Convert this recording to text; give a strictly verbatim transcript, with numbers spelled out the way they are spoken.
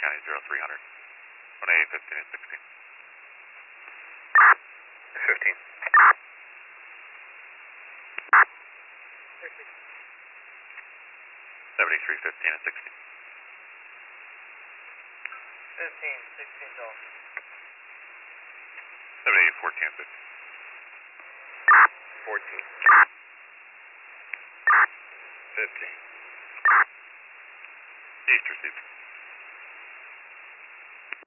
County zero three hundred. one eight, fifteen, and sixteen. fifteen. seventy-three, fifteen, and sixteen. fifteen, sixteen Delta. seventy-eight, fourteen, and fifteen. fourteen. fifteen. East received.